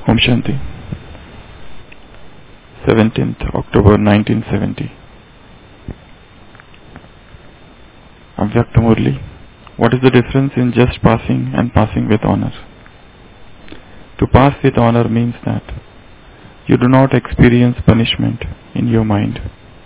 Om Shanti. 17th October 1970. Avyakta Murli. What is the difference in just passing and passing with honor? To pass with honor means that you do not experience punishment in your mind,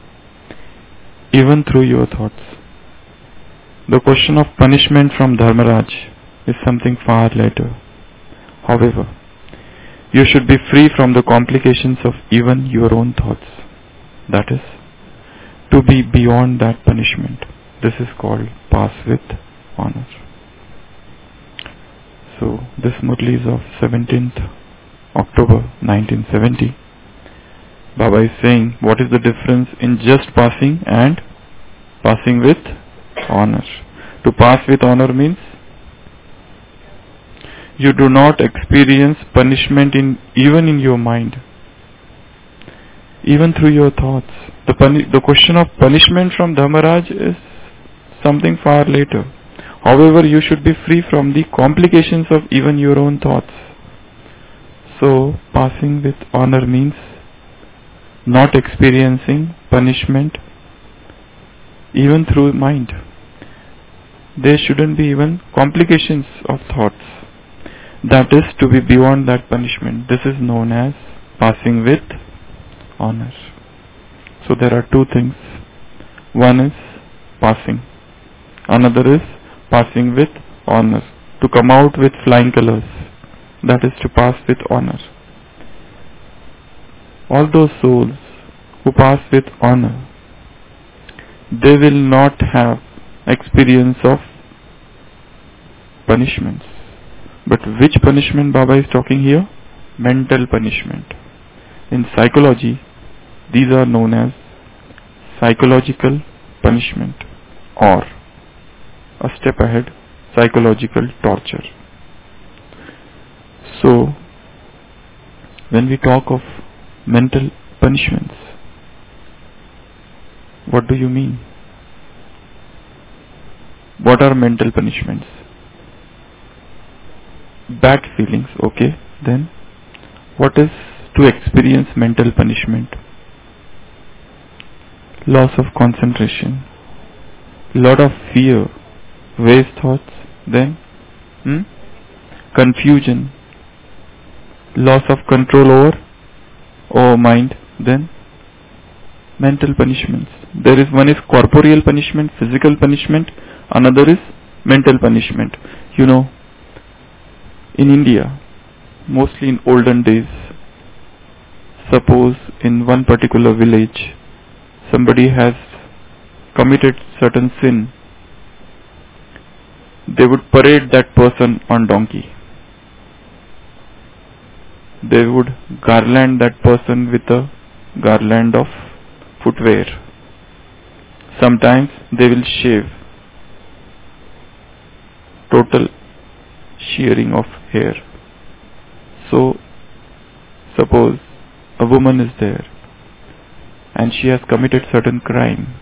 even through your thoughts. The question of punishment from Dharmaraj is something far later. However, you should be free from the complications of even your own thoughts. That is, to be beyond that punishment. This is called pass with honor. So, this Murli is of 17th October 1970. Baba is saying, what is the difference in just passing and passing with honor? To pass with honor means you do not experience punishment even in your mind, even through your thoughts. The question of punishment from Dharmaraj is something far later. However, you should be free from the complications of even your own thoughts. So, passing with honor means not experiencing punishment even through mind. There shouldn't be even complications of thoughts. That is, to be beyond that punishment. This is known as passing with honor. So there are two things. One is passing. Another is passing with honor. To come out with flying colors. That is to pass with honor. All those souls who pass with honor, they will not have experience of punishments. But which punishment Baba is talking here? Mental punishment. In psychology, these are known as psychological punishment, or a step ahead, psychological torture. So, when we talk of mental punishments, what do you mean? What are mental punishments? Bad feelings, okay. Then, what is to experience mental punishment? Loss of concentration, lot of fear, waste thoughts, then confusion, loss of control over mind, then mental punishments. There is one is corporeal punishment, physical punishment, another is mental punishment. You know, in India, mostly in olden days, suppose in one particular village, somebody has committed certain sin, they would parade that person on donkey. They would garland that person with a garland of footwear. Sometimes they will shave, total shearing of hair. So, suppose a woman is there and she has committed certain crime.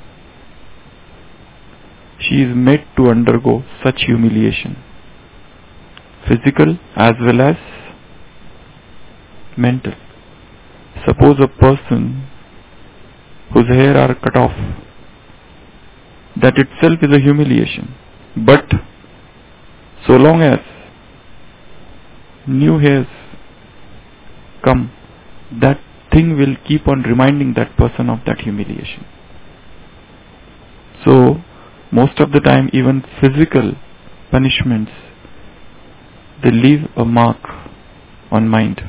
She is made to undergo such humiliation, physical as well as mental. Suppose a person whose hair are cut off, that itself is a humiliation. But so long as new hairs come, that thing will keep on reminding that person of that humiliation. So, most of the time, even physical punishments, they leave a mark on mind.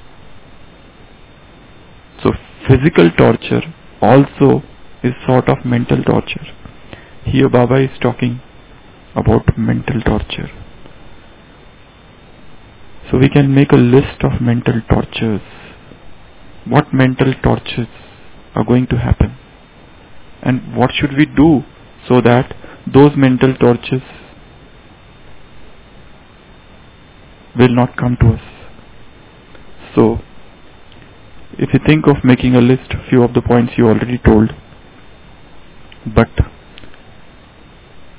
So, physical torture also is sort of mental torture. Here Baba is talking about mental torture. So we can make a list of mental tortures. What mental tortures are going to happen? And what should we do so that those mental tortures will not come to us? So, if you think of making a list, few of the points you already told, but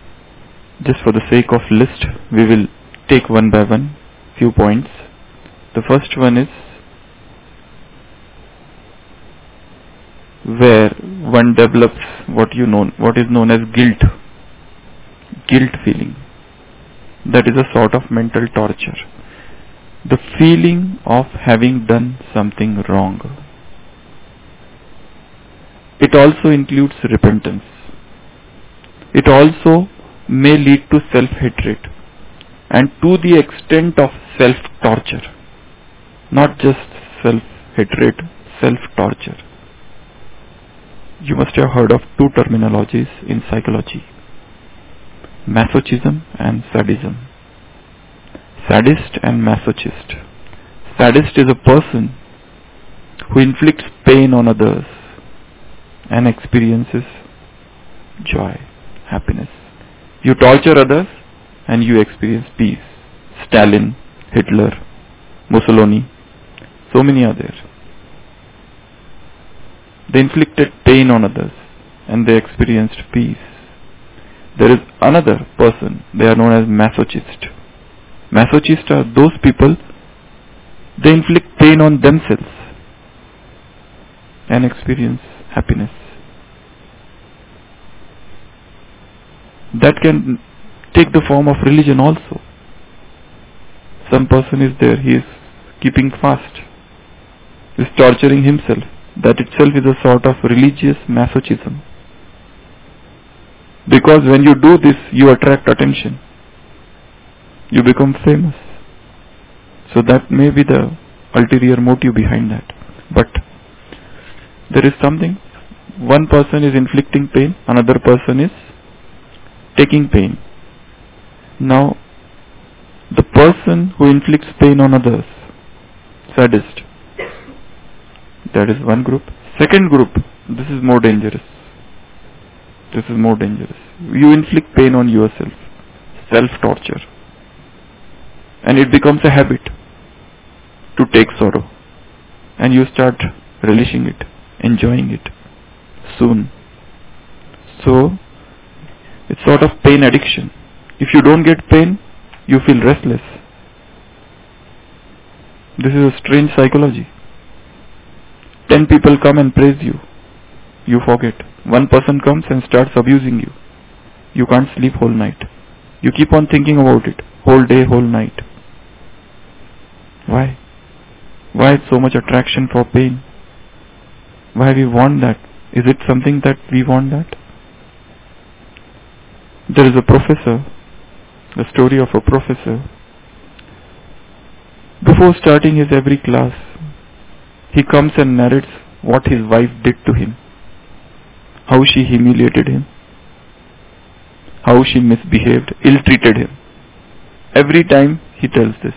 just for the sake of list, we will take one by one few points. The first one is where one develops what is known as guilt feeling. That is a sort of mental torture. The feeling of having done something wrong. It also includes repentance. It also may lead to self-hatred and to the extent of self-torture. Not just self-hatred, self-torture. You must have heard of two terminologies in psychology: masochism and sadism. Sadist and masochist. Sadist is a person who inflicts pain on others and experiences joy, happiness. You torture others and you experience peace. Stalin, Hitler, Mussolini, so many others. They inflicted pain on others and they experienced peace. There is another person, they are known as masochist. Masochists are those people, they inflict pain on themselves and experience happiness. That can take the form of religion also. Some person is there, he is keeping fast, is torturing himself. That itself is a sort of religious masochism. Because when you do this, you attract attention. You become famous. So that may be the ulterior motive behind that. But there is something. One person is inflicting pain, another person is taking pain. Now, the person who inflicts pain on others, sadist, that is one group. Second group, this is more dangerous. This is more dangerous. You inflict pain on yourself, self-torture. And it becomes a habit to take sorrow. And you start relishing it, enjoying it soon. So, it's sort of pain addiction. If you don't get pain, you feel restless. This is a strange psychology. 10 people come and praise you. You forget. One person comes and starts abusing you. You can't sleep whole night. You keep on thinking about it. Whole day, whole night. Why? Why so much attraction for pain? Why we want that? Is it something that we want that? There is a professor, the story of a professor. Before starting his every class, he comes and narrates what his wife did to him, how she humiliated him, how she misbehaved, ill-treated him. Every time he tells this.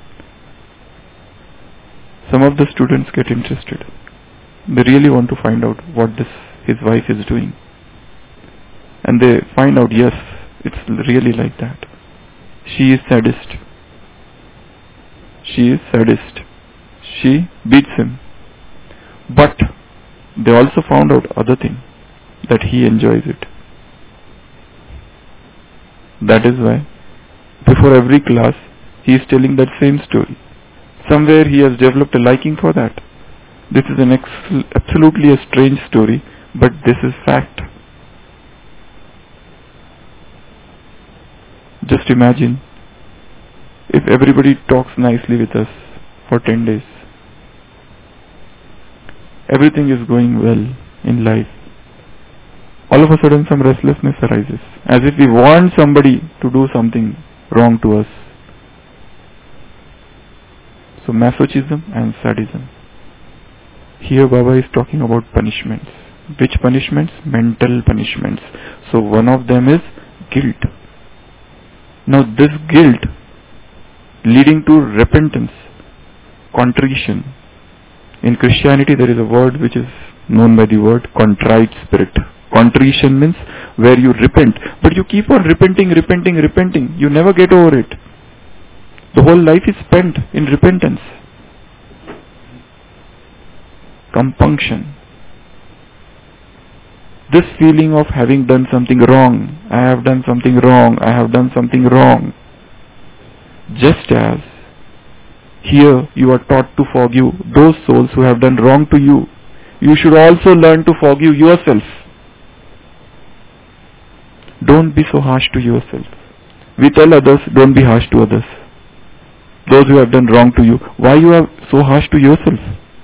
Some of the students get interested. They really want to find out what his wife is doing. And they find out, yes, it's really like that. She is sadist. She is sadist. She beats him. But they also found out other thing, that he enjoys it. That is why before every class he is telling that same story. Somewhere he has developed a liking for that. This is an absolutely a strange story, but this is fact. Just imagine if everybody talks nicely with us for 10 days. Everything is going well in life. All of a sudden some restlessness arises, as if we want somebody to do something wrong to us. So masochism and sadism. Here Baba is talking about punishments. Which punishments? Mental punishments. So one of them is guilt. Now this guilt leading to repentance, contrition. In Christianity there is a word which is known by the word contrite spirit. Contrition means where you repent, but you keep on repenting. You never get over it. The whole life is spent in repentance. Compunction. This feeling of having done something wrong. I have done something wrong. I have done something wrong. Just as Here you are taught to forgive those souls who have done wrong to you. You should also learn to forgive yourself. Don't be so harsh to yourself. We tell others, don't be harsh to others. Those who have done wrong to you. Why you are so harsh to yourself?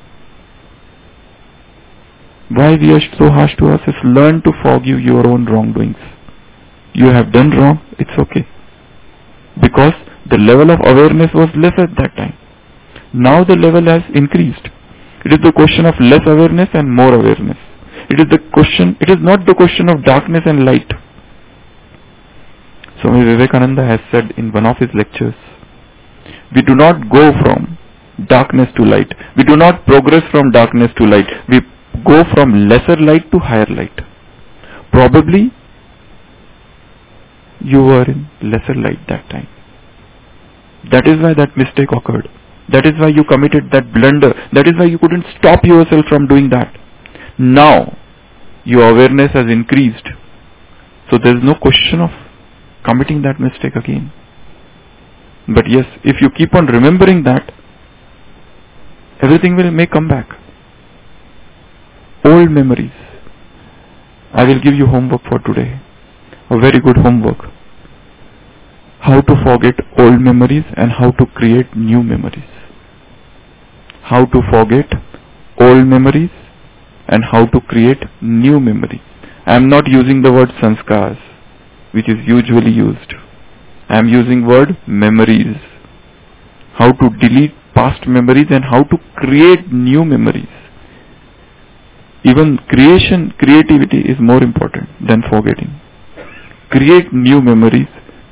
Why we are so harsh to ourselves? Learn to forgive your own wrongdoings. You have done wrong, it's okay. Because the level of awareness was less at that time. Now the level has increased. It is the question of less awareness and more awareness. It is not the question of darkness and light. Swami Vivekananda has said in one of his lectures, we do not go from darkness to light. We do not progress from darkness to light. We go from lesser light to higher light. Probably you were in lesser light that time. That is why that mistake occurred. That is why you committed that blunder. That is why you couldn't stop yourself from doing that. Now, your awareness has increased. So there is no question of committing that mistake again. But yes, if you keep on remembering that, everything may come back. Old memories. I will give you homework for today. A very good homework. How to forget old memories and how to create new memories. How to forget old memories and how to create new memories. I am not using the word sanskars, which is usually used. I am using word memories. How to delete past memories and how to create new memories. Even creativity is more important than forgetting. Create new memories.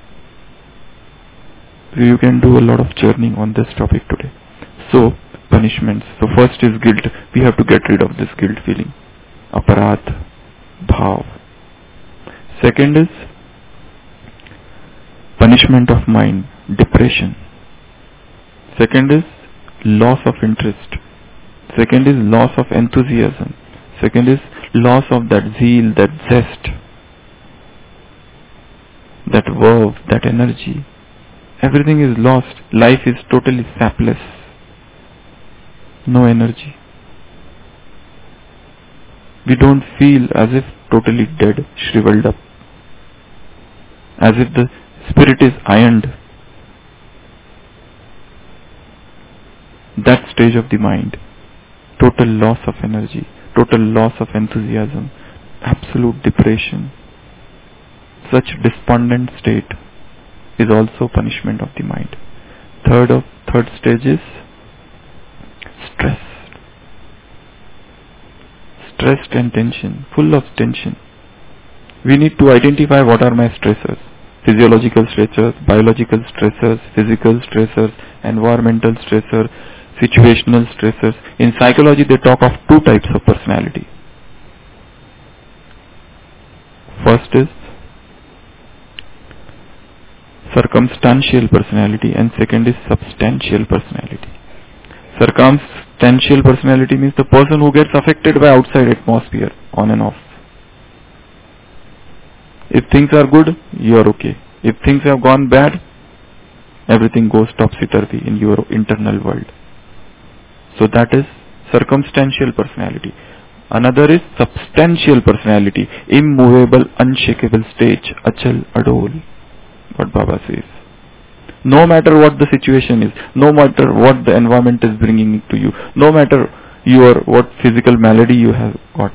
So you can do a lot of churning on this topic today. So, punishments. So first is guilt. We have to get rid of this guilt feeling. Aparadh, bhav. Second is punishment of mind, depression. Second is loss of interest. Second is loss of enthusiasm. Second is loss of that zeal, that zest, that verve, that energy. Everything is lost. Life is totally sapless. No energy. We don't feel as if totally dead, shriveled up. As if the spirit is ironed. That stage of the mind. Total loss of energy. Total loss of enthusiasm. Absolute depression. Such despondent state is also punishment of the mind. Third stage is stress. Stressed and tension, full of tension. We need to identify what are my stressors. Physiological stressors, biological stressors, physical stressors, environmental stressors, situational stressors. In psychology they talk of two types of personality. First is circumstantial personality and second is substantial personality. Circumstantial personality means the person who gets affected by outside atmosphere on and off. If things are good, you are okay. If things have gone bad, everything goes topsy-turvy in your internal world. So that is circumstantial personality. Another is substantial personality, immovable, unshakable stage, achal, adol. What Baba says. No matter what the situation is, no matter what the environment is bringing to you, no matter what physical malady you have got,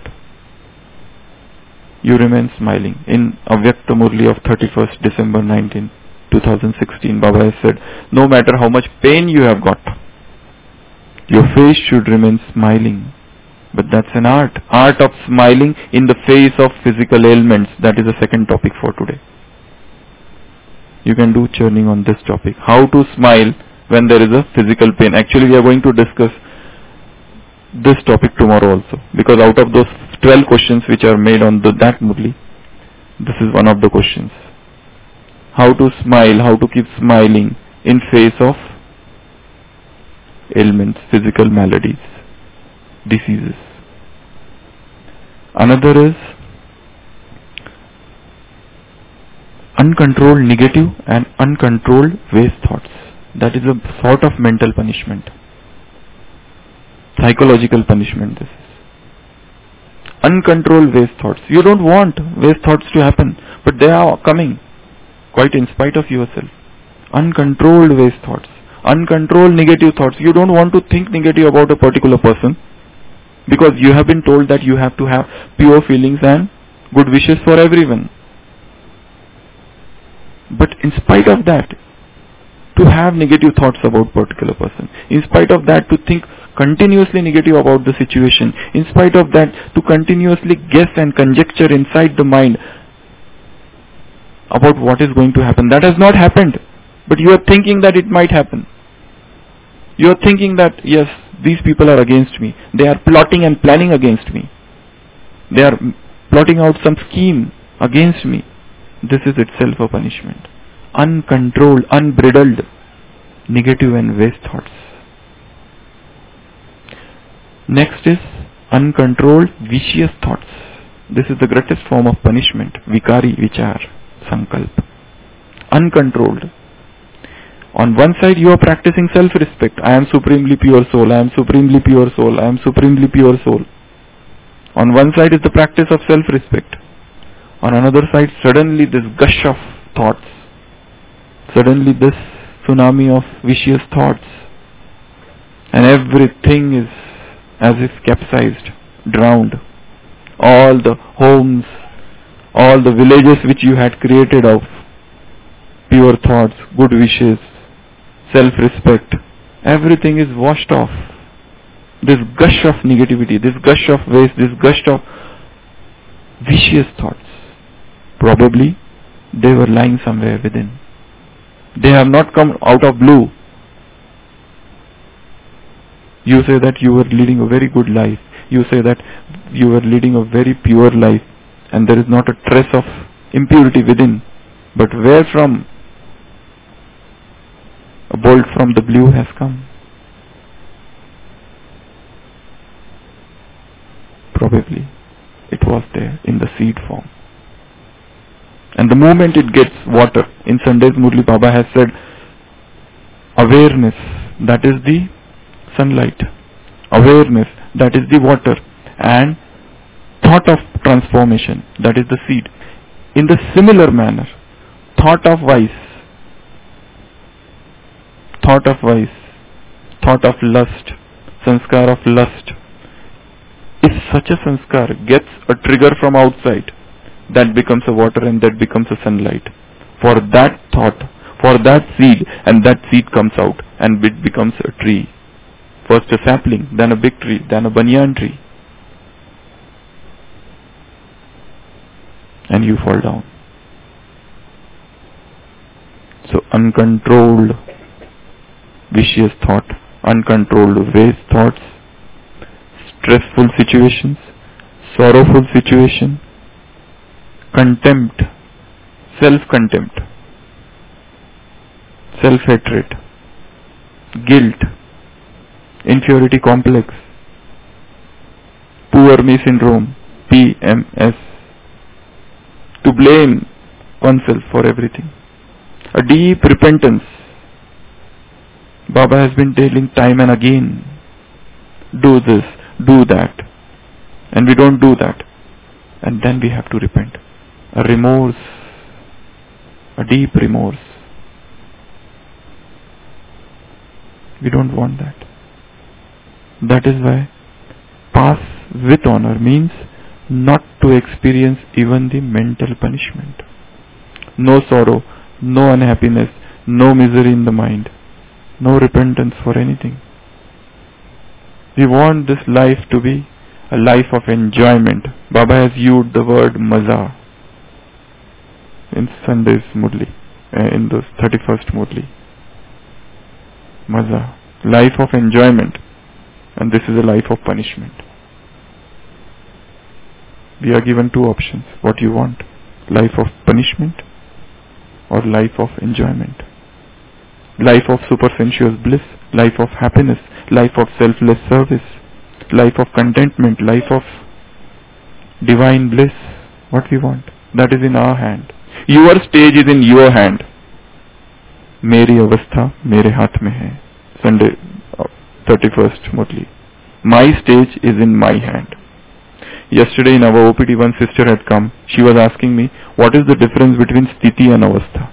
you remain smiling. In Avyakta Murli of 31st December 2016, Baba has said, no matter how much pain you have got, your face should remain smiling. But that's an art of smiling in the face of physical ailments. That is the second topic for today. You can do churning on this topic. How to smile when there is a physical pain. Actually, we are going to discuss this topic tomorrow also. Because out of those 12 questions which are made on that Murli, this is one of the questions. How to smile, how to keep smiling in face of ailments, physical maladies, diseases. Another is uncontrolled negative and uncontrolled waste thoughts. That is a sort of mental punishment. Psychological punishment this is. Uncontrolled waste thoughts. You don't want waste thoughts to happen, but they are coming, quite in spite of yourself. Uncontrolled waste thoughts. Uncontrolled negative thoughts. You don't want to think negative about a particular person, because you have been told that you have to have pure feelings and good wishes for everyone. But in spite of that, to have negative thoughts about particular person, in spite of that to think continuously negative about the situation, in spite of that to continuously guess and conjecture inside the mind about what is going to happen. That has not happened, but you are thinking that it might happen. You are thinking that yes, these people are against me. They are plotting and planning against me. They are plotting out some scheme against me. This is itself a punishment. Uncontrolled, unbridled, negative and waste thoughts. Next is uncontrolled, vicious thoughts. This is the greatest form of punishment. Vikari vichar, sankalp. Uncontrolled. On one side you are practicing self-respect. I am supremely pure soul. I am supremely pure soul. I am supremely pure soul. On one side is the practice of self-respect. On another side, suddenly this gush of thoughts. Suddenly this tsunami of vicious thoughts. And everything is as if capsized, drowned. All the homes, all the villages which you had created of pure thoughts, good wishes, self-respect, everything is washed off. This gush of negativity, this gush of waste, this gush of vicious thoughts, probably they were lying somewhere within. They have not come out of blue. You say that you were leading a very good life. You say that you were leading a very pure life and there is not a trace of impurity within. But where from a bolt from the blue has come? Probably it was there in the seed form. And the moment it gets water, in Sunday's Murli Baba has said, awareness, that is the sunlight. Awareness, that is the water. And thought of transformation, that is the seed. In the similar manner, thought of vice, thought of lust, sanskar of lust. If such a sanskar gets a trigger from outside, that becomes a water and that becomes a sunlight. For that thought, for that seed, and that seed comes out and it becomes a tree. First a sapling, then a big tree, then a banyan tree. And you fall down. So uncontrolled vicious thought, uncontrolled waste thoughts, stressful situations, sorrowful situation, contempt, self-contempt, self-hatred, guilt, inferiority complex, poor me syndrome, PMS, to blame oneself for everything, a deep repentance. Baba has been telling time and again, do this, do that, and we don't do that, and then we have to repent. A remorse, a deep remorse. We don't want that. That is why pass with honor means not to experience even the mental punishment. No sorrow, no unhappiness, no misery in the mind, no repentance for anything. We want this life to be a life of enjoyment. Baba has used the word maza in Sunday's Murli, in the 31st Murli. Maza, life of enjoyment, and this is a life of punishment. We are given two options. What you want? Life of punishment or life of enjoyment? Life of supersensuous bliss, life of happiness, life of selfless service, life of contentment, life of divine bliss. What we want? That is in our hand. Your stage is in your hand. मेरी अवस्था मेरे हाथ में है. Sunday 31st Murli. My stage is in my hand. Yesterday in our OPD, one sister had come. She was asking me, what is the difference between sthiti and avastha?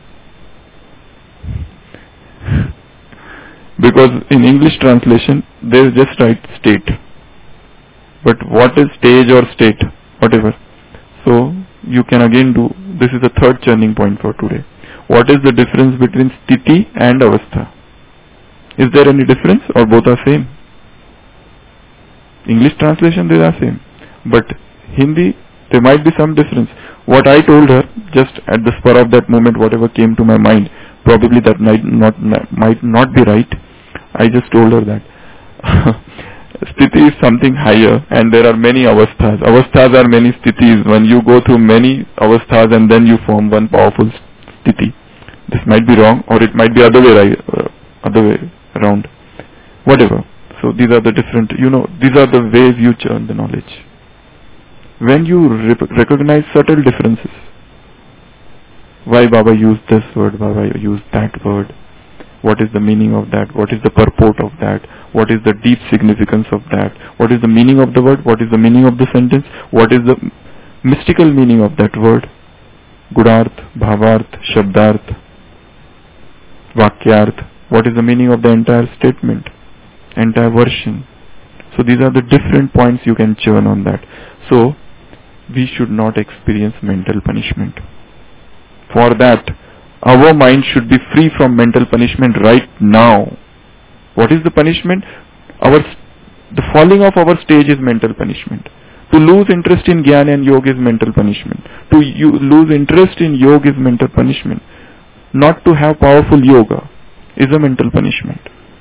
Because in English translation, there is just right state. But what is stage or state? Whatever. So, you can again do, this is the third turning point for today. What is the difference between sthiti and avastha? Is there any difference or both are same? English translation, they are same. But Hindi, there might be some difference. What I told her, just at the spur of that moment, whatever came to my mind, probably that might not be right. I just told her that sthiti is something higher and there are many avasthas. Avasthas are many sthitis. When you go through many avasthas and then you form one powerful sthiti. This might be wrong or it might be other way around. Whatever. So these are the different, these are the ways you churn the knowledge. When you recognize subtle differences, why Baba used this word, Baba used that word, what is the meaning of that, what is the purport of that, what is the deep significance of that, what is the meaning of the word, what is the meaning of the sentence, what is the mystical meaning of that word, Gudarth, Bhavarth, Shabdarth, Vakyarth, what is the meaning of the entire statement, entire version. So these are the different points you can churn on that. So we should not experience mental punishment. For that, our mind should be free from mental punishment right now. What is the punishment? The falling of our stage is mental punishment. To lose interest in Jnana and Yoga is mental punishment. To lose interest in Yoga is mental punishment. Not to have powerful Yoga is a mental punishment.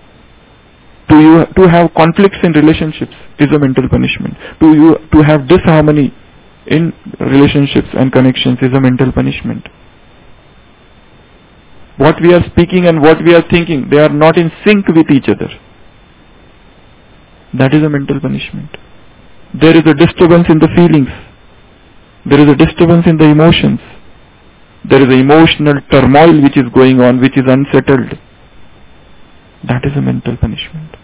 To have conflicts in relationships is a mental punishment. To have disharmony in relationships and connections is a mental punishment. What we are speaking and what we are thinking, they are not in sync with each other. That is a mental punishment. There is a disturbance in the feelings. There is a disturbance in the emotions. There is an emotional turmoil which is going on, which is unsettled. That is a mental punishment.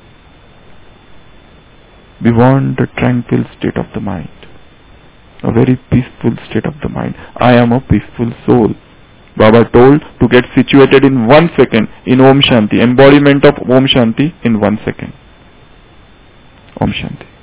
We want a tranquil state of the mind. A very peaceful state of the mind. I am a peaceful soul. Baba told to get situated in 1 second in Om Shanti. Embodiment of Om Shanti in 1 second. Om Shanti.